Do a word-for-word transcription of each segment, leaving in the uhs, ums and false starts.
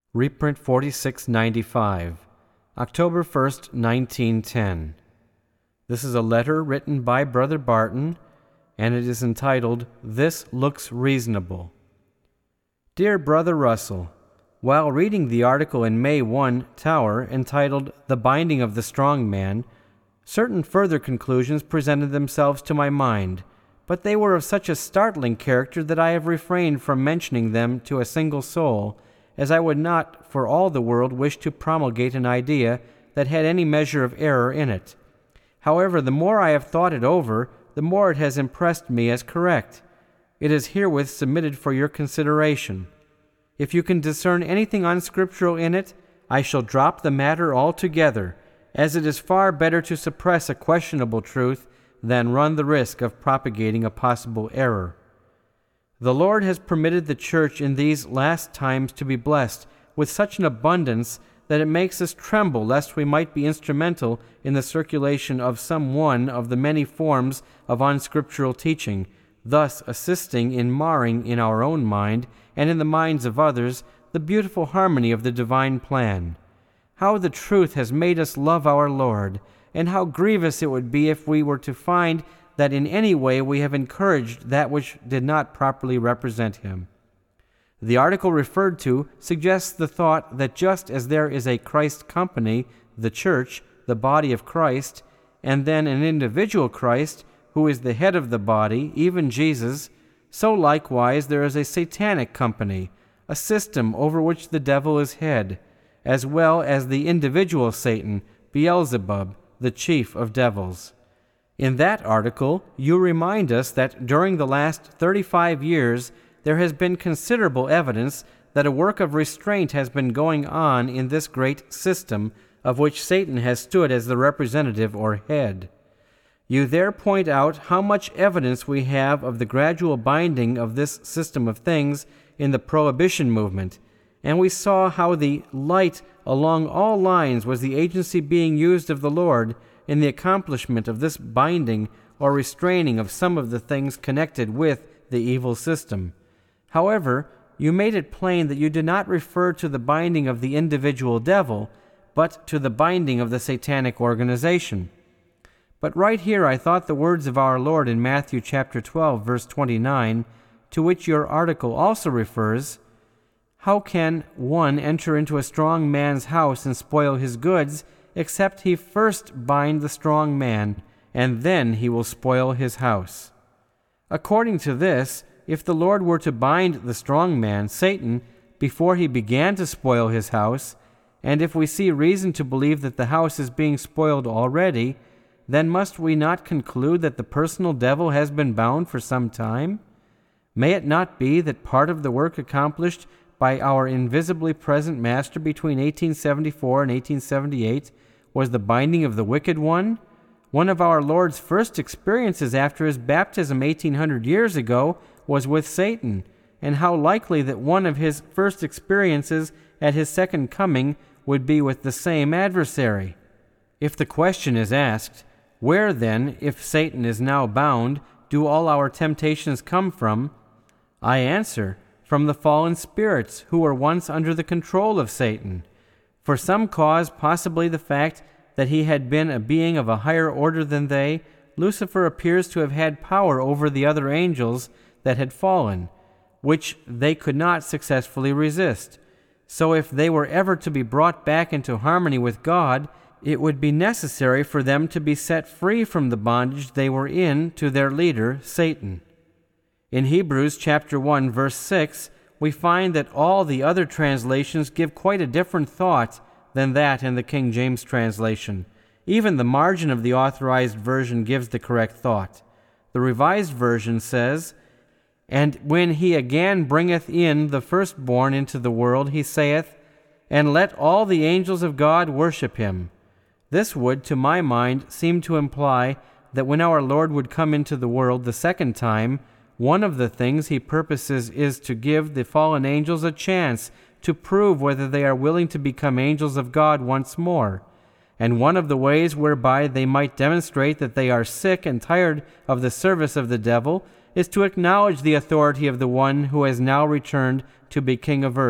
Reprint forty-six ninety-five, October first, nineteen ten. This is a letter written by Brother Barton, and it is entitled, "This Looks Reasonable." Dear Brother Russell, while reading the article in May first, Tower, entitled "The Binding of the Strong Man," certain further conclusions presented themselves to my mind, but they were of such a startling character that I have refrained from mentioning them to a single soul, as I would not for all the world wish to promulgate an idea that had any measure of error in it. However, the more I have thought it over, the more it has impressed me as correct. It is herewith submitted for your consideration. If you can discern anything unscriptural in it, I shall drop the matter altogether, as it is far better to suppress a questionable truth than run the risk of propagating a possible error. The Lord has permitted the Church in these last times to be blessed with such an abundance that it makes us tremble lest we might be instrumental in the circulation of some one of the many forms of unscriptural teaching, thus assisting in marring in our own mind and in the minds of others the beautiful harmony of the divine plan. How the truth has made us love our Lord, and how grievous it would be if we were to find that in any way we have encouraged that which did not properly represent him. The article referred to suggests the thought that just as there is a Christ company, the Church, the body of Christ, and then an individual Christ, who is the head of the body, even Jesus, so likewise there is a satanic company, a system over which the devil is head, as well as the individual Satan, Beelzebub, the chief of devils. In that article, you remind us that during the last thirty-five years, there has been considerable evidence that a work of restraint has been going on in this great system, of which Satan has stood as the representative or head. You there point out how much evidence we have of the gradual binding of this system of things in the prohibition movement, and we saw how the light along all lines was the agency being used of the Lord in the accomplishment of this binding or restraining of some of the things connected with the evil system. However, you made it plain that you did not refer to the binding of the individual devil, but to the binding of the satanic organization. But right here I thought the words of our Lord in Matthew chapter twelve, verse twenty-nine, to which your article also refers, "How can one enter into a strong man's house and spoil his goods, except he first bind the strong man, and then he will spoil his house?" According to this, if the Lord were to bind the strong man, Satan, before he began to spoil his house, and if we see reason to believe that the house is being spoiled already, then must we not conclude that the personal devil has been bound for some time? May it not be that part of the work accomplished by our invisibly present Master between eighteen seventy-four and eighteen seventy-eight was the binding of the wicked one? One of our Lord's first experiences after his baptism eighteen hundred years ago was with Satan, and how likely that one of his first experiences at his second coming would be with the same adversary. If the question is asked, where then, if Satan is now bound, do all our temptations come from? I answer, from the fallen spirits who were once under the control of Satan. For some cause, possibly the fact that he had been a being of a higher order than they, Lucifer appears to have had power over the other angels that had fallen, which they could not successfully resist. So if they were ever to be brought back into harmony with God, it would be necessary for them to be set free from the bondage they were in to their leader, Satan. In Hebrews chapter one, verse six, we find that all the other translations give quite a different thought than that in the King James translation. Even the margin of the authorized version gives the correct thought. The Revised Version says, "And when he again bringeth in the firstborn into the world, he saith, And let all the angels of God worship him." This would, to my mind, seem to imply that when our Lord would come into the world the second time, one of the things he purposes is to give the fallen angels a chance to prove whether they are willing to become angels of God once more. And one of the ways whereby they might demonstrate that they are sick and tired of the service of the devil is to acknowledge the authority of the one who has now returned to be king of earth,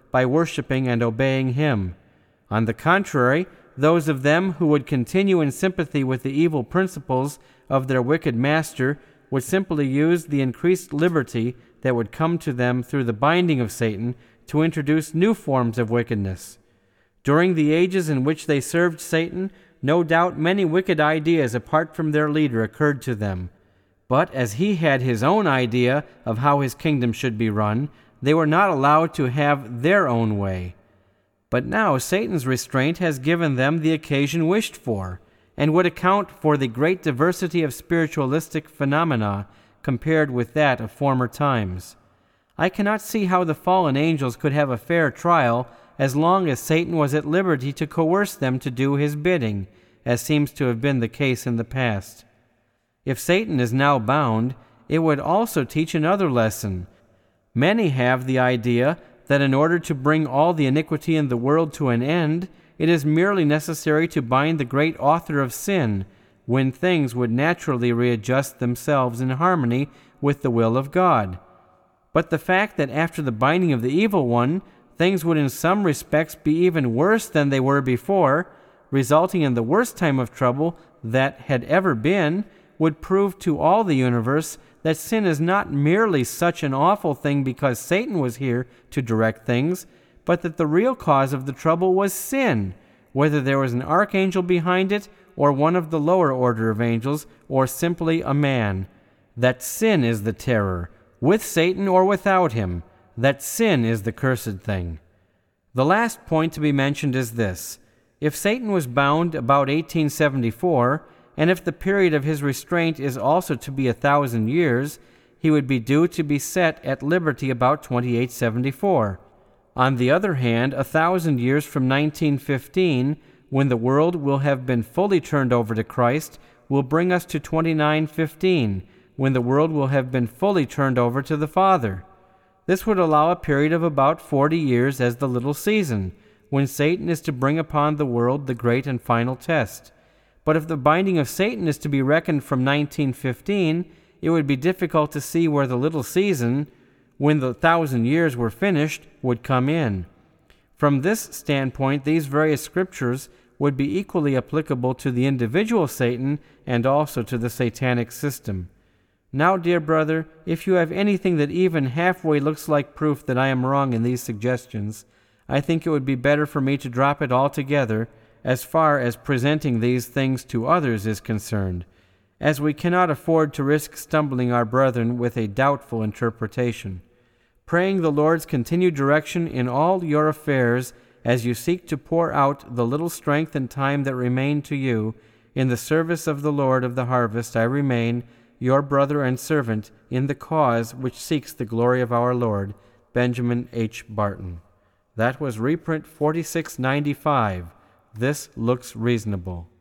by worshiping and obeying him. On the contrary, those of them who would continue in sympathy with the evil principles of their wicked master would simply use the increased liberty that would come to them through the binding of Satan to introduce new forms of wickedness. During the ages in which they served Satan, no doubt many wicked ideas apart from their leader occurred to them. But as he had his own idea of how his kingdom should be run, they were not allowed to have their own way. But now Satan's restraint has given them the occasion wished for, and would account for the great diversity of spiritualistic phenomena compared with that of former times. I cannot see how the fallen angels could have a fair trial as long as Satan was at liberty to coerce them to do his bidding, as seems to have been the case in the past. If Satan is now bound, it would also teach another lesson. Many have the idea that in order to bring all the iniquity in the world to an end, it is merely necessary to bind the great author of sin, when things would naturally readjust themselves in harmony with the will of God. But the fact that after the binding of the evil one, things would in some respects be even worse than they were before, resulting in the worst time of trouble that had ever been, would prove to all the universe that sin is not merely such an awful thing because Satan was here to direct things, but that the real cause of the trouble was sin, whether there was an archangel behind it, or one of the lower order of angels, or simply a man. That sin is the terror, with Satan or without him. That sin is the cursed thing. The last point to be mentioned is this. If Satan was bound about eighteen seventy-four, and if the period of his restraint is also to be a thousand years, he would be due to be set at liberty about twenty-eight seventy-four. On the other hand, a thousand years from nineteen fifteen, when the world will have been fully turned over to Christ, will bring us to twenty-nine fifteen, when the world will have been fully turned over to the Father. This would allow a period of about forty years as the little season, when Satan is to bring upon the world the great and final test. But if the binding of Satan is to be reckoned from nineteen fifteen, it would be difficult to see where the little season, when the thousand years were finished, would come in. From this standpoint, these various scriptures would be equally applicable to the individual Satan and also to the satanic system. Now, dear brother, if you have anything that even halfway looks like proof that I am wrong in these suggestions, I think it would be better for me to drop it altogether as far as presenting these things to others is concerned, as we cannot afford to risk stumbling our brethren with a doubtful interpretation. Praying the Lord's continued direction in all your affairs as you seek to pour out the little strength and time that remain to you in the service of the Lord of the harvest, I remain, your brother and servant in the cause which seeks the glory of our Lord, Benjamin H. Barton. That was reprint forty-six ninety-five. This looks reasonable.